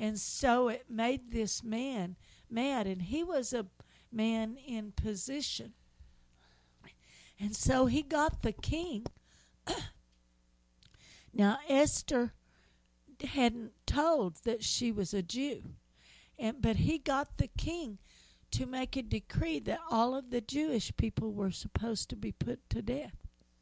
And so it made this man mad, and he was a man in position. And so he got the king. Now Esther hadn't told that she was a Jew, but he got the king to make a decree that all of the Jewish people were supposed to be put to death.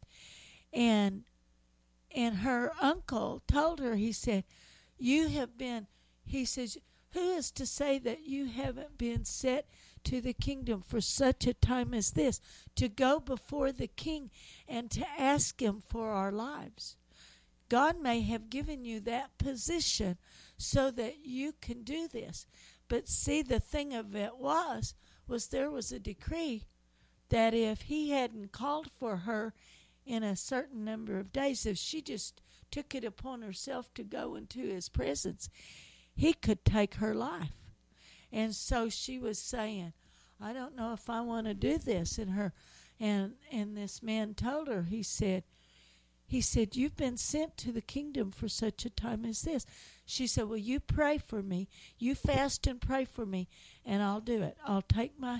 And her uncle told her, he said, "You have been," he says, "who is to say that you haven't been set to the kingdom for such a time as this, to go before the king and to ask him for our lives? God may have given you that position so that you can do this." But see, the thing of it was there was a decree that if he hadn't called for her in a certain number of days, if she just took it upon herself to go into his presence, he could take her life. And so she was saying, "I don't know if I want to do this." And this man told her, he said, "You've been sent to the kingdom for such a time as this." She said, "Well, you pray for me. You fast and pray for me, and I'll do it. I'll take my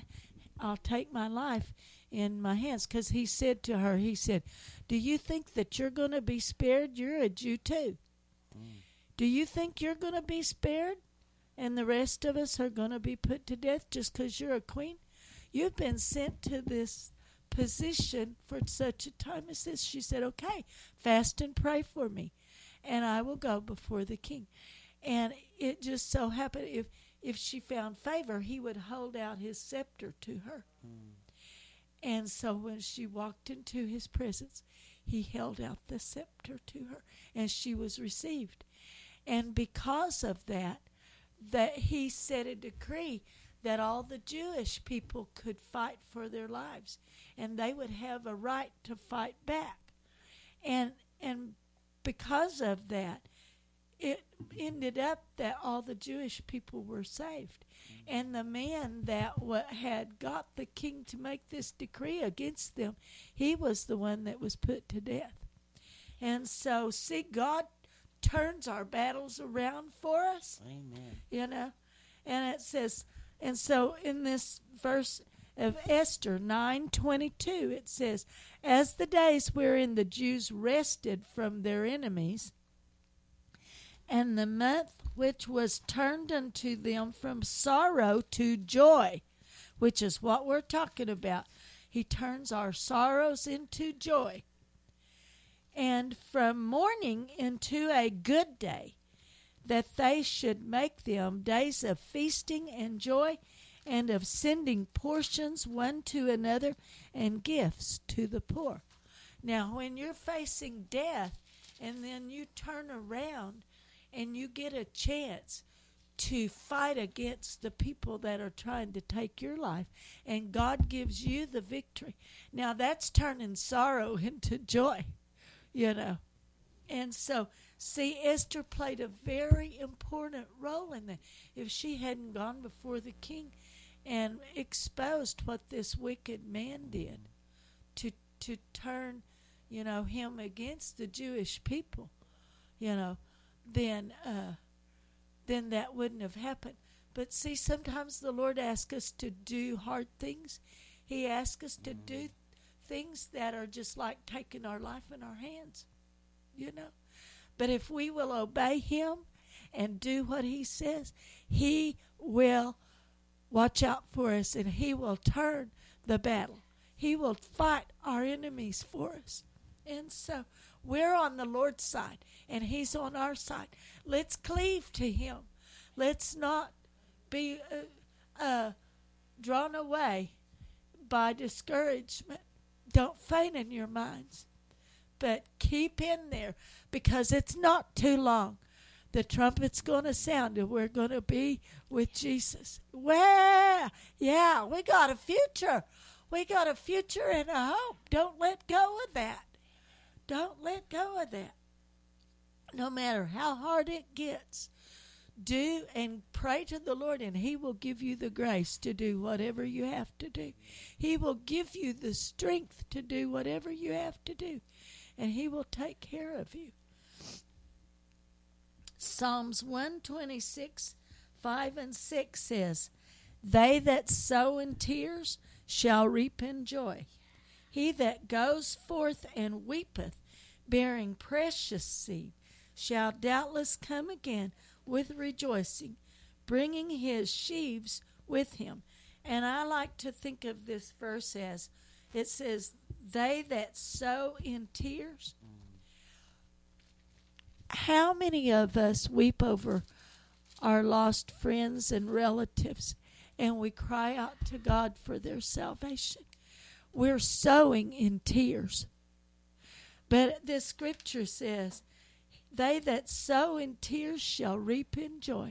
life in my hands." Because he said to her, he said, "Do you think that you're going to be spared? You're a Jew too. Do you think you're going to be spared? And the rest of us are going to be put to death just because you're a queen? You've been sent to this position for such a time as this." She said, "Okay, fast and pray for me, and I will go before the king." And it just so happened, if she found favor, he would hold out his scepter to her. And so when she walked into his presence, he held out the scepter to her, and she was received. And because of that he set a decree that all the Jewish people could fight for their lives, and they would have a right to fight back. And because of that, it ended up that all the Jewish people were saved. And the man that had got the king to make this decree against them, he was the one that was put to death. And so, see, God turns our battles around for us. Amen. And it says, and so in this verse of Esther 9:22, it says, "As the days wherein the Jews rested from their enemies, and the month which was turned unto them from sorrow to joy," which is what we're talking about. He turns our sorrows into joy. "And from mourning into a good day, that they should make them days of feasting and joy, and of sending portions one to another, and gifts to the poor." Now, when you're facing death, and then you turn around and you get a chance to fight against the people that are trying to take your life, and God gives you the victory, now that's turning sorrow into joy, And so, see, Esther played a very important role in that. If she hadn't gone before the king and exposed what this wicked man did to turn, him against the Jewish people, then that wouldn't have happened. But see, sometimes the Lord asks us to do hard things. He asks us to do things that are just like taking our life in our hands, But if we will obey him and do what he says, he will watch out for us, and he will turn the battle. He will fight our enemies for us. And so we're on the Lord's side, and he's on our side. Let's cleave to him. Let's not be drawn away by discouragement. Don't faint in your minds, but keep in there, because it's not too long. The trumpet's going to sound, and we're going to be with Jesus. Well, yeah, we got a future. We got a future and a hope. Don't let go of that. Don't let go of that. No matter how hard it gets, do and pray to the Lord, and he will give you the grace to do whatever you have to do. He will give you the strength to do whatever you have to do, and he will take care of you. Psalms 126, 5 and 6 says, "They that sow in tears shall reap in joy. He that goes forth and weepeth, bearing precious seed, shall doubtless come again with rejoicing, bringing his sheaves with him." And I like to think of this verse as, it says, "They that sow in tears." How many of us weep over our lost friends and relatives, and we cry out to God for their salvation? We're sowing in tears. But this scripture says, "They that sow in tears shall reap in joy."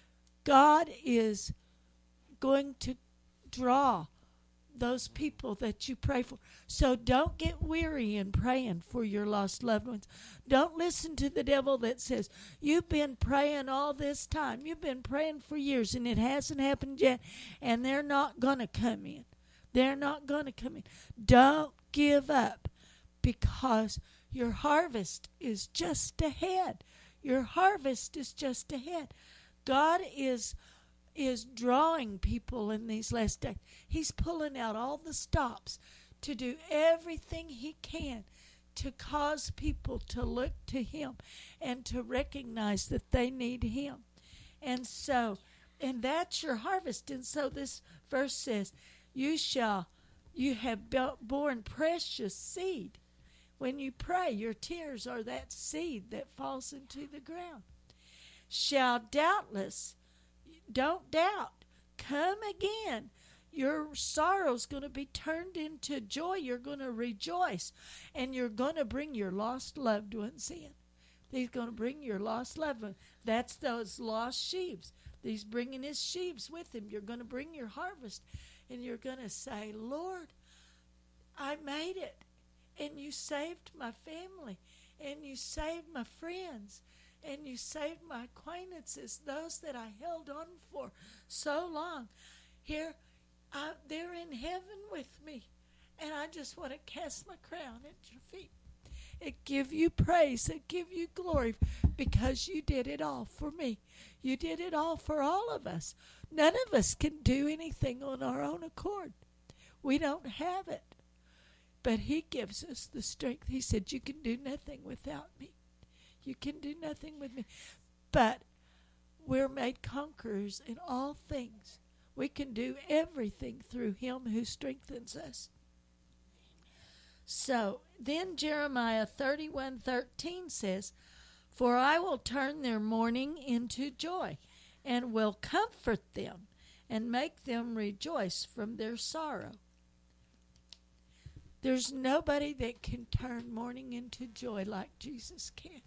God is going to draw those people that you pray for. So don't get weary in praying for your lost loved ones. Don't listen to the devil that says, "You've been praying all this time. You've been praying for years and it hasn't happened yet, and they're not going to come in. They're not going to come in." Don't give up, because your harvest is just ahead. Your harvest is just ahead. God is drawing people in these last days. He's pulling out all the stops to do everything he can to cause people to look to him and to recognize that they need him. And that's your harvest. And so this verse says, you have borne precious seed. When you pray, your tears are that seed that falls into the ground. Shall doubtless, don't doubt, come again. Your sorrow's going to be turned into joy. You're going to rejoice, and you're going to bring your lost loved ones in. He's going to bring your lost loved ones. That's those lost sheaves. He's bringing his sheaves with him. You're going to bring your harvest, and you're going to say, "Lord, I made it, and you saved my family, and you saved my friends, and you saved my acquaintances, those that I held on for so long. Here, they're in heaven with me, and I just want to cast my crown at your feet and give you praise and give you glory, because you did it all for me. You did it all for all of us. None of us can do anything on our own accord. We don't have it. But he gives us the strength. He said, "You can do nothing without me. You can do nothing with me." But we're made conquerors in all things. We can do everything through him who strengthens us. So then Jeremiah 31:13 says, "For I will turn their mourning into joy, and will comfort them, and make them rejoice from their sorrow." There's nobody that can turn mourning into joy like Jesus can.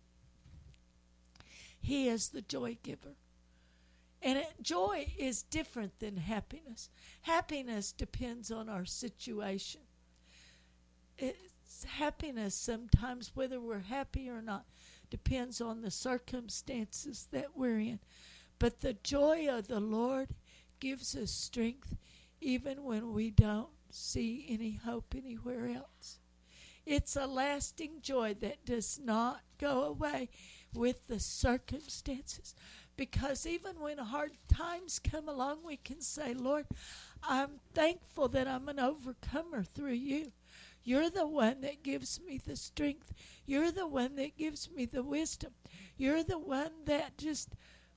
He is the joy giver. And joy is different than happiness. Happiness depends on our situation. It's happiness sometimes, whether we're happy or not, depends on the circumstances that we're in. But the joy of the Lord gives us strength even when we don't see any hope anywhere else. It's a lasting joy that does not go away with the circumstances. Because even when hard times come along, we can say, "Lord, I'm thankful that I'm an overcomer through you. You're the one that gives me the strength. You're the one that gives me the wisdom. You're the one that just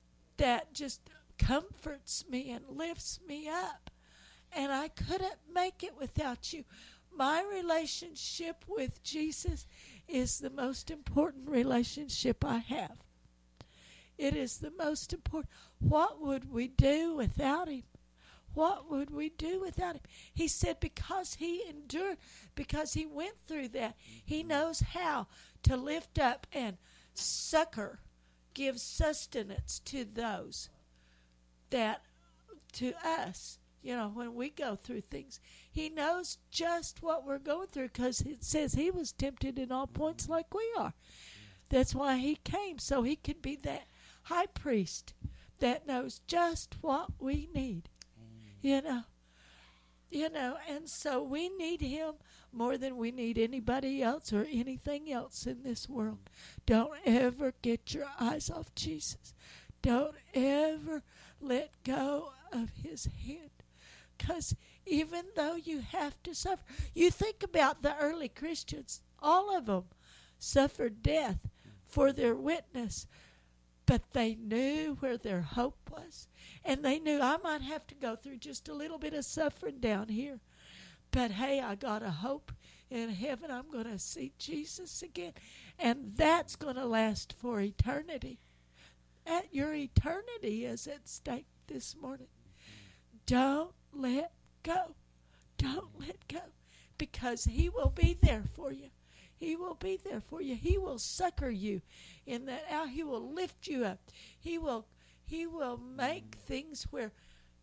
comforts me and lifts me up. And I couldn't make it without you." My relationship with Jesus is the most important relationship I have. It is the most important. What would we do without him? What would we do without him? He said because he endured, because he went through that, he knows how to lift up and succor, give sustenance to those that, to us, when we go through things. He knows just what we're going through, because it says he was tempted in all points like we are. That's why he came, so he could be that high priest that knows just what we need. And so we need him more than we need anybody else or anything else in this world. Don't ever get your eyes off Jesus. Don't ever let go of his hand. Because even though you have to suffer, you think about the early Christians, all of them suffered death for their witness, but they knew where their hope was. And they knew, I might have to go through just a little bit of suffering down here, but hey, I got a hope in heaven. I'm going to see Jesus again, and that's going to last for eternity. Your eternity is at stake this morning. Don't let go. Don't let go, because he will be there for you. He will be there for you. He will succor you in that hour. He will lift you up. He will make things where,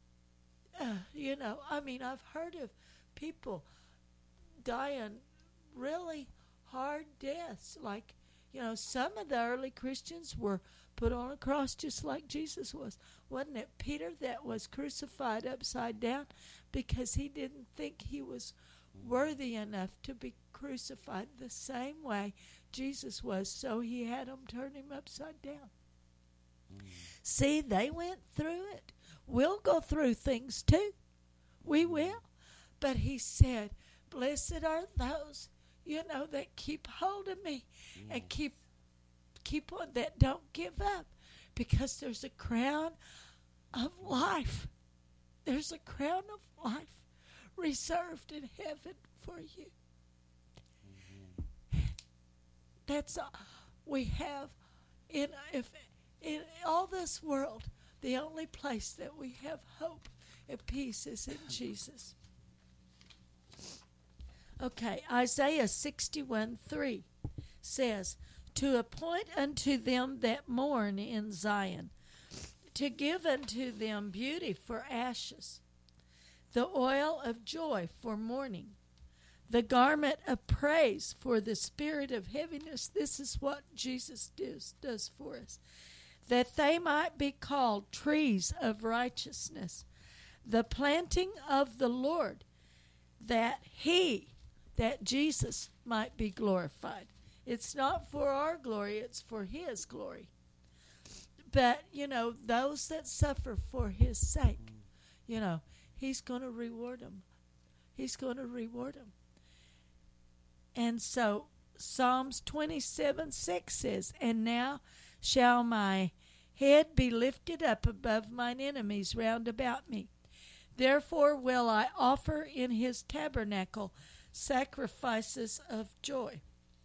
I've heard of people dying really hard deaths. Like, some of the early Christians were put on a cross just like Jesus was. Wasn't it Peter that was crucified upside down because he didn't think he was worthy enough to be crucified the same way Jesus was, so he had them turn him upside down. See, they went through it. We'll go through things too. We will. But he said, blessed are those, that keep hold of me and keep on, that don't give up, because there's a crown of life. There's a crown of life reserved in heaven for you. That's all we have in all this world. The only place that we have hope and peace is in Jesus. Okay, Isaiah 61:3 says, to appoint unto them that mourn in Zion, to give unto them beauty for ashes, the oil of joy for mourning, the garment of praise for the spirit of heaviness. This is what Jesus does for us. That they might be called trees of righteousness, the planting of the Lord, that Jesus might be glorified. It's not for our glory, it's for his glory. But, those that suffer for his sake, he's going to reward them. He's going to reward them. And so Psalms 27:6 says, and now shall my head be lifted up above mine enemies round about me. Therefore will I offer in his tabernacle sacrifices of joy.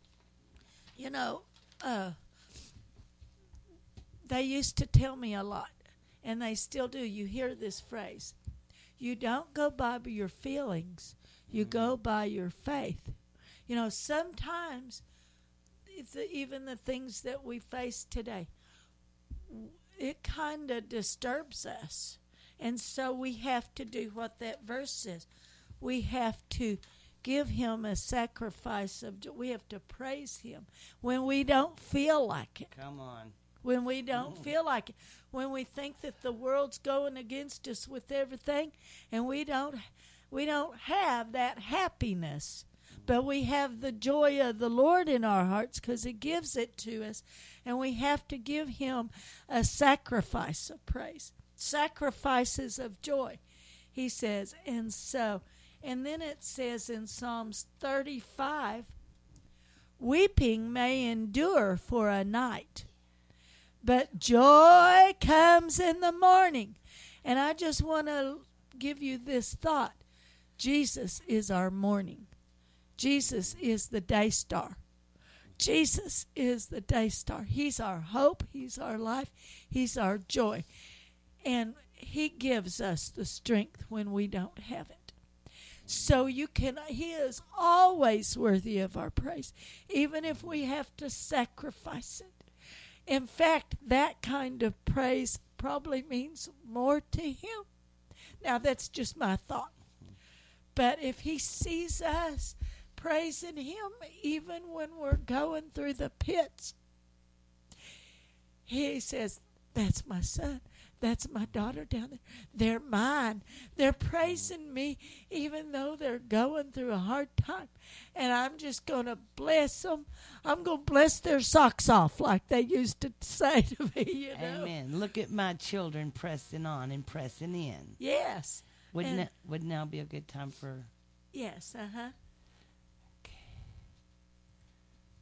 They used to tell me a lot, and they still do. You hear this phrase, you don't go by your feelings, you go by your faith. Sometimes even the things that we face today, it kind of disturbs us. And so we have to do what that verse says. We have to give him a sacrifice of joy. We have to praise him when we don't feel like it. Come on. When we don't feel like it. When we think that the world's going against us with everything, and we don't have that happiness. But we have the joy of the Lord in our hearts because he gives it to us. And we have to give him a sacrifice of praise. Sacrifices of joy, he says. And then it says in Psalms 35, weeping may endure for a night, but joy comes in the morning. And I just want to give you this thought. Jesus is our morning. Jesus is the day star. Jesus is the day star. He's our hope. He's our life. He's our joy. And he gives us the strength when we don't have it. So he is always worthy of our praise, even if we have to sacrifice it. In fact, that kind of praise probably means more to him. Now, that's just my thought. But if he sees us praising him, even when we're going through the pits, he says, That's my son. That's my daughter down there. They're mine. They're praising me even though they're going through a hard time. And I'm just going to bless them. I'm going to bless their socks off like they used to say to me, you know. Amen. Look at my children pressing on and pressing in. Yes. Wouldn't now be a good time for... Yes, uh-huh.